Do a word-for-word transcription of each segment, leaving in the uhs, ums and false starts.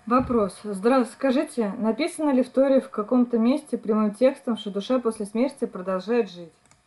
Вопрос. Здравствуйте. Скажите, написано ли в Торе в каком-то месте прямым текстом, что душа после смерти продолжает жить?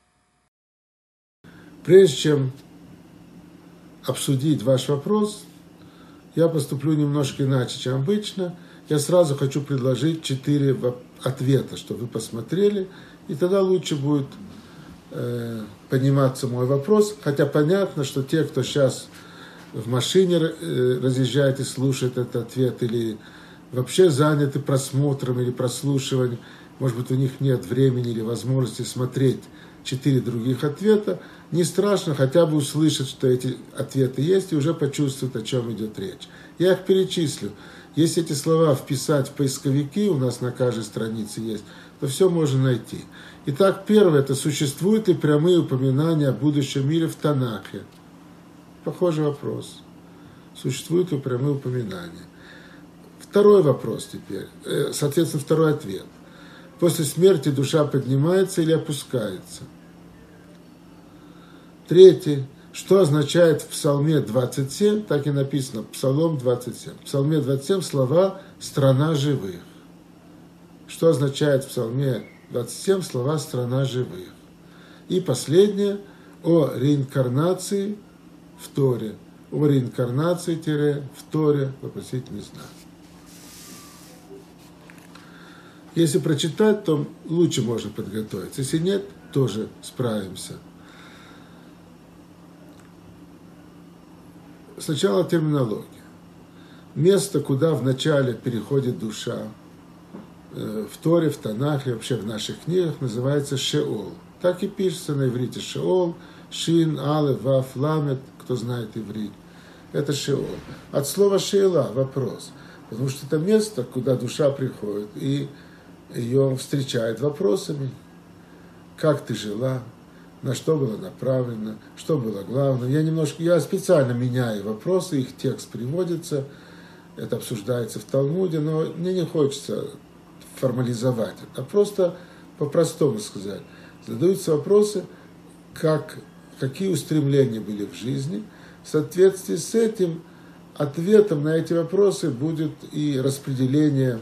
Прежде чем обсудить ваш вопрос, я поступлю немножко иначе, чем обычно. Я сразу хочу предложить четыре ответа, чтобы вы посмотрели, и тогда лучше будет э, пониматься мой вопрос. Хотя понятно, что те, кто сейчас в машине э, разъезжает и слушает этот ответ, или вообще заняты просмотром или прослушиванием, может быть, у них нет времени или возможности смотреть четыре других ответа, не страшно хотя бы услышать, что эти ответы есть, и уже почувствовать, о чем идет речь. Я их перечислю. Если эти слова вписать в поисковики, у нас на каждой странице есть, то все можно найти. Итак, первое, это существуют ли прямые упоминания о будущем мире в Танахе? Похожий вопрос. Существуют ли прямые упоминания? Второй вопрос теперь, соответственно, второй ответ. После смерти душа поднимается или опускается? Третий. Что означает в Псалме двадцать семь, так и написано, Псалом двадцать семь. В Псалме двадцать семь слова «страна живых». Что означает в Псалме двадцать семь слова «страна живых»? И последнее, о реинкарнации в Торе. О реинкарнации-в Торе, вопросительный знак. Если прочитать, то лучше можно подготовиться. Если нет, тоже справимся. Сначала терминология. Место, куда вначале переходит душа, в Торе, в Танахе, вообще в наших книгах, называется Шеол. Так и пишется на иврите Шеол, Шин, Алеф, Ваф, Ламет, кто знает иврит. Это Шеол. От слова Шеила вопрос. Потому что это место, куда душа приходит, и ее встречает вопросами. Как ты жила? На что было направлено, что было главное. Я немножко, я специально меняю вопросы, их текст приводится, это обсуждается в Талмуде, но мне не хочется формализовать это, а просто по-простому сказать. Задаются вопросы, как, какие устремления были в жизни. В соответствии с этим ответом на эти вопросы будет и распределение,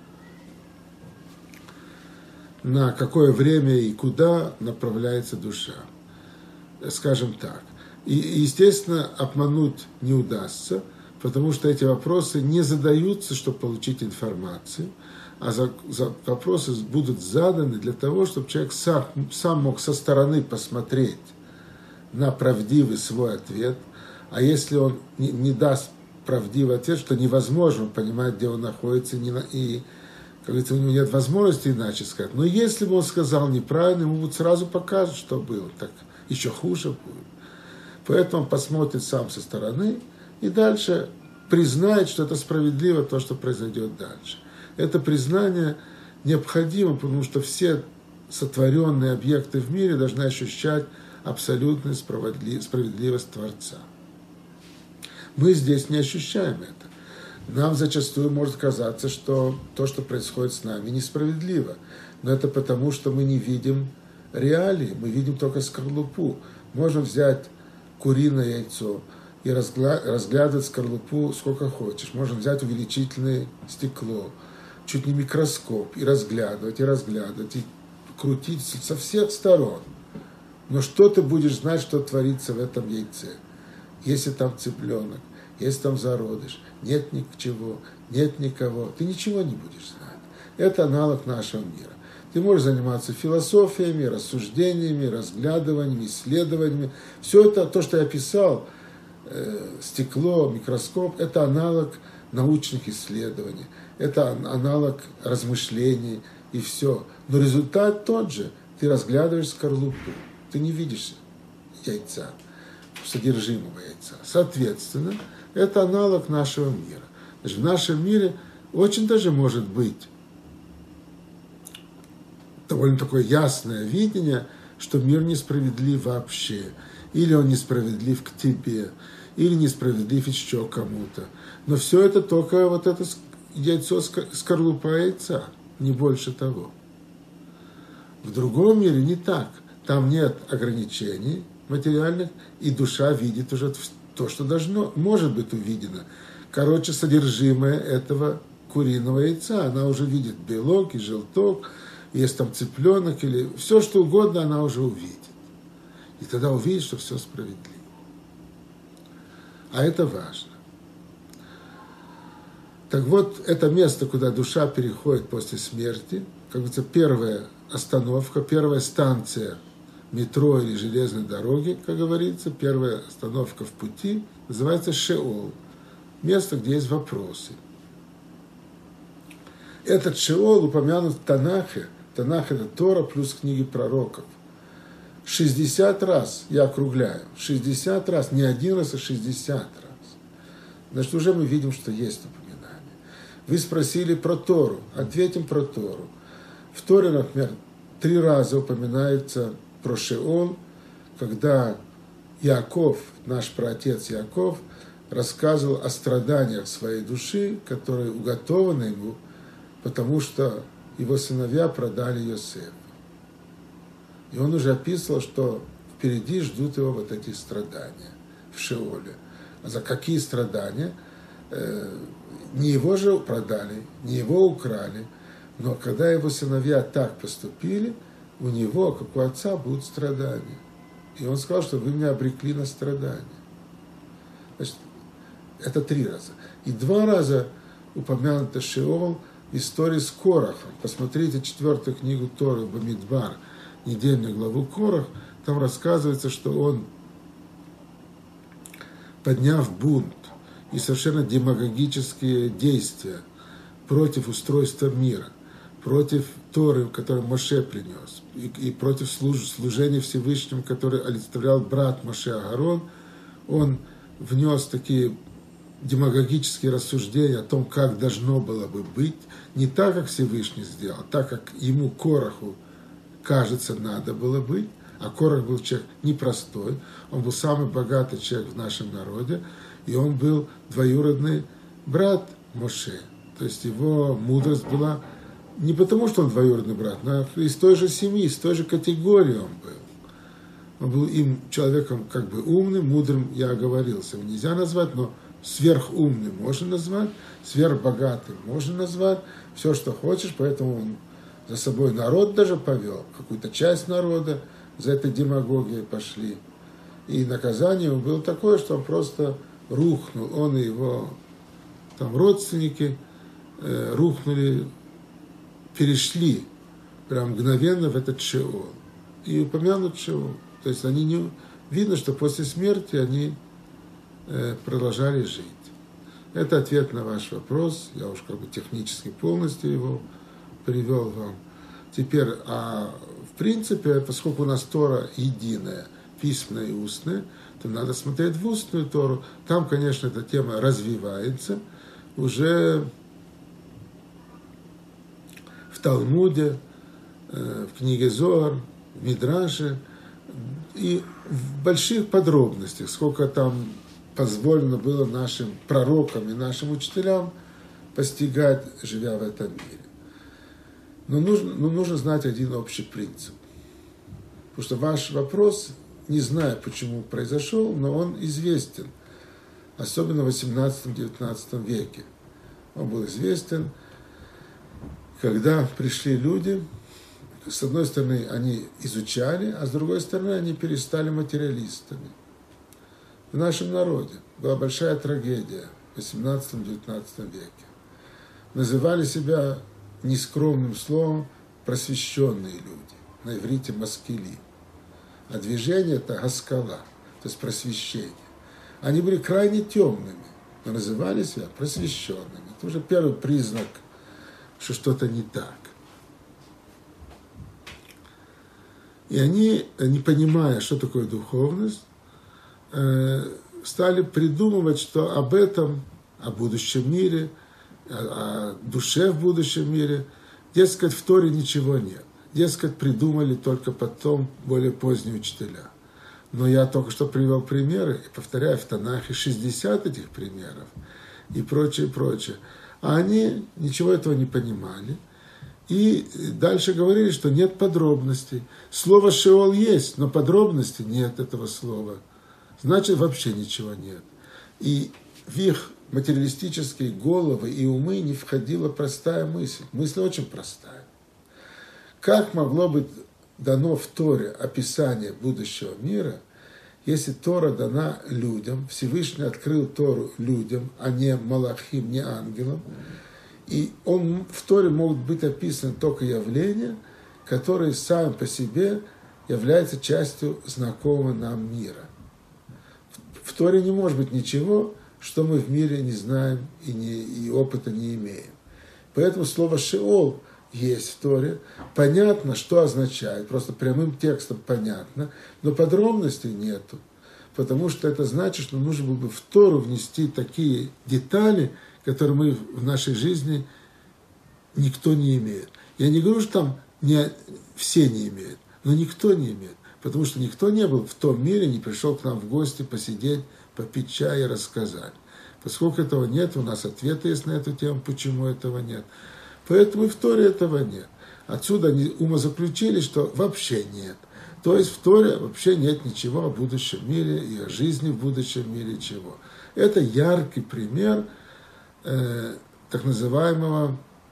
на какое время и куда направляется душа. Скажем так. И, естественно, обмануть не удастся, потому что эти вопросы не задаются, чтобы получить информацию, а за, за, вопросы будут заданы для того, чтобы человек сам, сам мог со стороны посмотреть на правдивый свой ответ. А если он не, не даст правдивый ответ, что невозможно понимать, где он находится, не, и как говорится, у него нет возможности иначе сказать. Но если бы он сказал неправильно, ему вот сразу покажут, что было. Так еще хуже будет. Поэтому он посмотрит сам со стороны и дальше признает, что это справедливо, то, что произойдет дальше. Это признание необходимо, потому что все сотворенные объекты в мире должны ощущать абсолютную справедливость Творца. Мы здесь не ощущаем это. Нам зачастую может казаться, что то, что происходит с нами, несправедливо. Но это потому, что мы не видим реалии, мы видим только скорлупу. Можем взять куриное яйцо и разглядывать скорлупу сколько хочешь. Можем взять увеличительное стекло, чуть не микроскоп, и разглядывать, и разглядывать, и крутить со всех сторон. Но что ты будешь знать, что творится в этом яйце? Если там цыпленок, если там зародыш, нет ничего, нет никого, ты ничего не будешь знать. Это аналог нашего мира. Ты можешь заниматься философиями, рассуждениями, разглядываниями, исследованиями. Все это, то, что я описал, э, стекло, микроскоп, это аналог научных исследований, это аналог размышлений и все. Но результат тот же. Ты разглядываешь скорлупу, ты не видишь яйца, содержимого яйца. Соответственно, это аналог нашего мира. Значит, в нашем мире очень даже может быть довольно такое ясное видение, что мир несправедлив вообще, или он несправедлив к тебе, или несправедлив еще кому-то. Но все это только вот это яйцо, скорлупа яйца, не больше того. В другом мире не так. Там нет ограничений материальных, и душа видит уже то, что должно, может быть увидено. короче, содержимое этого куриного яйца. Она уже видит белок и желток, есть там цыпленок или все, что угодно, она уже увидит. И тогда увидит, что все справедливо. А это важно. Так вот, это место, куда душа переходит после смерти, как говорится, первая остановка, первая станция метро или железной дороги, как говорится, первая остановка в пути, называется Шеол. Место, где есть вопросы. Этот Шеол упомянут в Танахе. Танах – это Тора плюс книги пророков. шестьдесят раз, я округляю, шестьдесят раз, не один раз, а шестьдесят раз. Значит, уже мы видим, что есть упоминание. Вы спросили про Тору, ответим про Тору. В Торе, например, три раза упоминается про Шеол, когда Яаков, наш праотец Яаков, рассказывал о страданиях своей души, которые уготованы ему, потому что его сыновья продали Йосефа. И он уже описывал, что впереди ждут его вот эти страдания в Шеоле. А за какие страдания? Не его же продали, не его украли, но когда его сыновья так поступили, у него, как у отца, будут страдания. И он сказал, что вы меня обрекли на страдания. Значит, это три раза. И два раза упомянуто Шеол в истории с Корахом. Посмотрите четвертую книгу Торы Бамидбар, недельную главу Корах. Там рассказывается, что он, подняв бунт и совершенно демагогические действия против устройства мира, против Торы, которую Моше принес, и, и против служ, служения Всевышнему, который олицетворял брат Моше Агарон, он внес такие демагогические рассуждения о том, как должно было бы быть, не так, как Всевышний сделал, а так, как ему, Кораху, кажется, надо было быть. А Корах был человек непростой, он был самый богатый человек в нашем народе, и он был двоюродный брат Моше. То есть его мудрость была не потому, что он двоюродный брат, но из той же семьи, из той же категории он был. Он был им человеком как бы умным, мудрым, я оговорился, его нельзя назвать, но сверхумным можно назвать, сверхбогатым можно назвать, все, что хочешь, поэтому он за собой народ даже повел, какую-то часть народа за этой демагогией пошли. И наказание было такое, что он просто рухнул, он и его там родственники э, рухнули, перешли прям мгновенно в этот Шеол. И упомянут Шеол. То есть они не... Видно, что после смерти они э, продолжали жить. Это ответ на ваш вопрос. Я уж как бы технически полностью его привел вам. Теперь, а в принципе, поскольку у нас Тора единая, письменная и устная, то надо смотреть в устную Тору. Там, конечно, эта тема развивается. Уже в Талмуде, в книге Зоар, в Мидраше и в больших подробностях, сколько там позволено было нашим пророкам и нашим учителям постигать, живя в этом мире. Но нужно, но нужно знать один общий принцип. Потому что ваш вопрос, не знаю, почему произошел, но он известен, особенно в восемнадцатом-девятнадцатом веке. Он был известен, когда пришли люди, с одной стороны, они изучали, а с другой стороны, они перестали материалистами. В нашем народе была большая трагедия в восемнадцатом-девятнадцатом веке. Называли себя нескромным словом просвещенные люди, на иврите маскили. А движение это гаскала, то есть просвещение. Они были крайне темными, но называли себя просвещенными. Это уже первый признак, что что-то не так. И они, не понимая, что такое духовность, стали придумывать, что об этом, о будущем мире, о душе в будущем мире, дескать, в Торе ничего нет. Дескать, придумали только потом более поздние учителя. Но я только что привел примеры, и повторяю, в Танахе шестьдесят этих примеров, и прочее, прочее. А они ничего этого не понимали. И дальше говорили, что нет подробностей. Слово «шеол» есть, но подробностей нет этого слова. Значит, вообще ничего нет. И в их материалистические головы и умы не входила простая мысль. Мысль очень простая. Как могло быть дано в Торе описание будущего мира, если Тора дана людям, Всевышний открыл Тору людям, а не малахим, не ангелам, и он, в Торе могут быть описаны только явления, которые сами по себе являются частью знакомого нам мира. В Торе не может быть ничего, что мы в мире не знаем и, не, и опыта не имеем. Поэтому слово «шеол» есть в Торе. Понятно, что означает, просто прямым текстом понятно, но подробностей нету. Потому что это значит, что нужно было бы в Тору внести такие детали, которые мы в нашей жизни никто не имеет. Я не говорю, что там не, все не имеют, но никто не имеет. Потому что никто не был в том мире, не пришел к нам в гости посидеть, попить чай и рассказать. Поскольку этого нет, у нас ответы есть на эту тему, почему этого нет. Поэтому и в Торе этого нет. Отсюда они умозаключили, что вообще нет. То есть в Торе вообще нет ничего о будущем мире и о жизни в будущем мире чего. Это яркий пример э, так называемого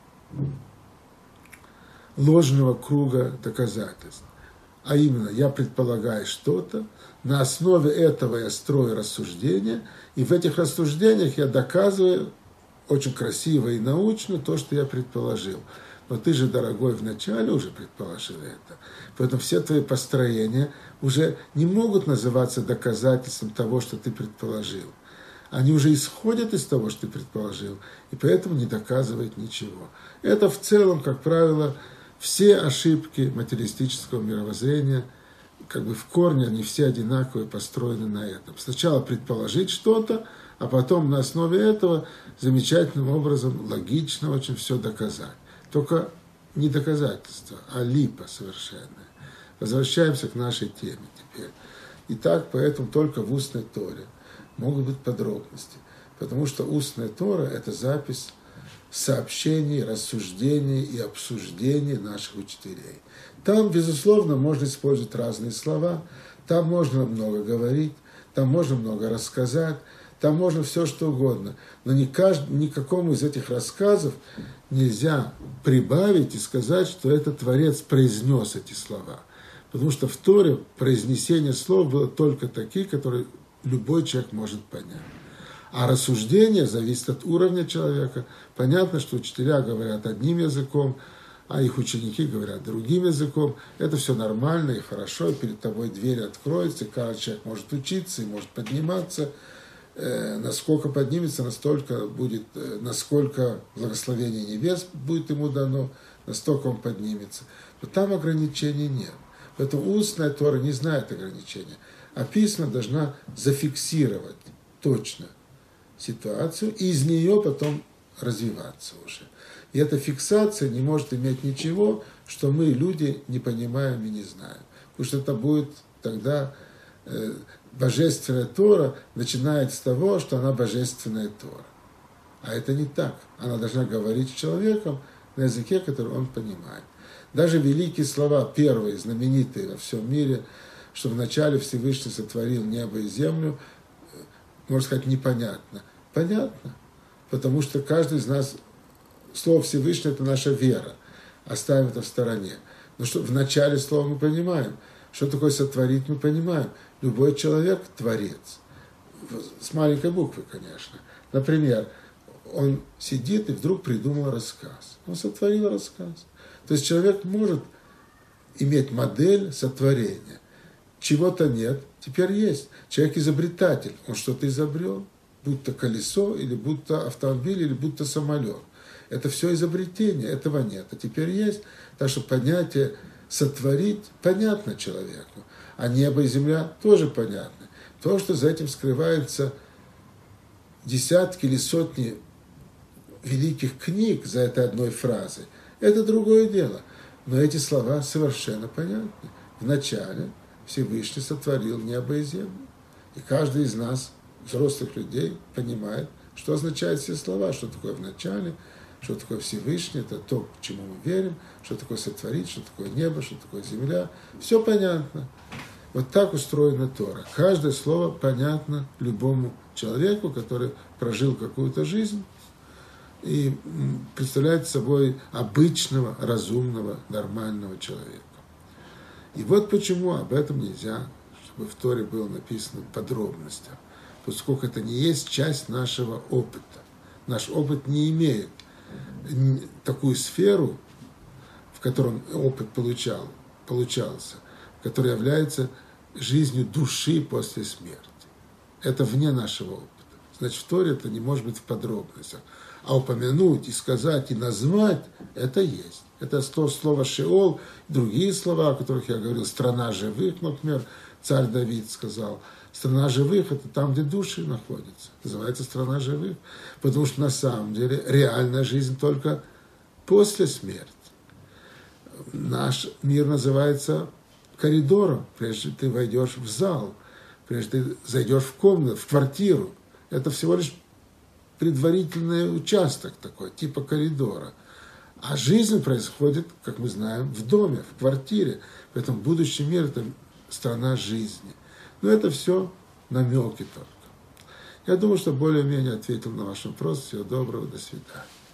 ложного круга доказательств. А именно, я предполагаю что-то, на основе этого я строю рассуждения, и в этих рассуждениях я доказываю очень красиво и научно то, что я предположил. Но ты же, дорогой, вначале уже предположил это. Поэтому все твои построения уже не могут называться доказательством того, что ты предположил. Они уже исходят из того, что ты предположил, и поэтому не доказывают ничего. Это в целом, как правило, все ошибки материалистического мировоззрения, как бы в корне они все одинаковые, построены на этом. Сначала предположить что-то, а потом на основе этого замечательным образом, логично очень все доказать. Только не доказательство, а липа совершенная. Возвращаемся к нашей теме теперь. Итак, поэтому только в устной Торе могут быть подробности. Потому что устная Тора – это запись сообщений, рассуждений и обсуждений наших учителей. Там, безусловно, можно использовать разные слова, там можно много говорить, там можно много рассказать, там можно все что угодно. Но ни кажд... никакому из этих рассказов нельзя прибавить и сказать, что этот Творец произнес эти слова. Потому что в Торе произнесение слов было только такие, которые любой человек может понять. А рассуждение зависит от уровня человека. Понятно, что учителя говорят одним языком, а их ученики говорят другим языком. Это все нормально и хорошо, и перед тобой дверь откроется, и каждый человек может учиться и может подниматься. Э, насколько поднимется, настолько будет, э, насколько благословение небес будет ему дано, настолько он поднимется. Но там ограничений нет. Поэтому устная Тора не знает ограничения. А письма должна зафиксировать точно ситуацию, и из нее потом развиваться уже. И эта фиксация не может иметь ничего, что мы, люди, не понимаем и не знаем. Потому что это будет тогда э, божественная Тора начинает с того, что она божественная Тора. А это не так. Она должна говорить с человеком на языке, который он понимает. Даже великие слова, первые, знаменитые во всем мире, что вначале Всевышний сотворил небо и землю, можно сказать, непонятно. Понятно, потому что каждый из нас, слово Всевышний – это наша вера. Оставим это в стороне. Но что в начале слова мы понимаем, что такое сотворить, мы понимаем. Любой человек – творец. С маленькой буквы, конечно. Например, он сидит и вдруг придумал рассказ. Он сотворил рассказ. То есть человек может иметь модель сотворения. Чего-то нет, теперь есть. Человек изобретатель, он что-то изобрел, будь то колесо, или будь то автомобиль, или будь то самолет. Это все изобретение, этого нет, а теперь есть. Так что понятие сотворить понятно человеку, а небо и земля тоже понятны. То, что за этим скрывается десятки или сотни великих книг за этой одной фразой, это другое дело. Но эти слова совершенно понятны. Вначале Всевышний сотворил небо и землю. И каждый из нас, взрослых людей, понимает, что означают все слова, что такое вначале, что такое Всевышний, это то, к чему мы верим, что такое сотворить, что такое небо, что такое земля. Все понятно. Вот так устроена Тора. Каждое слово понятно любому человеку, который прожил какую-то жизнь и представляет собой обычного, разумного, нормального человека. И вот почему об этом нельзя, чтобы в Торе было написано в подробностях, поскольку это не есть часть нашего опыта. Наш опыт не имеет такую сферу, в котором опыт получал, получался, которая является жизнью души после смерти. Это вне нашего опыта. Значит, в Торе это не может быть в подробностях. А упомянуть, и сказать, и назвать, это есть. Это то слово «шеол», другие слова, о которых я говорил, «страна живых», например, царь Давид сказал. Страна живых – это там, где души находятся. Называется страна живых. Потому что на самом деле реальная жизнь только после смерти. Наш мир называется коридором, прежде ты войдешь в зал, прежде ты зайдешь в комнату, в квартиру. Это всего лишь предварительный участок такой, типа коридора. А жизнь происходит, как мы знаем, в доме, в квартире. Поэтому будущий мир – это страна жизни. Но это все намеки только. Я думаю, что более-менее ответил на ваш вопрос. Всего доброго, до свидания.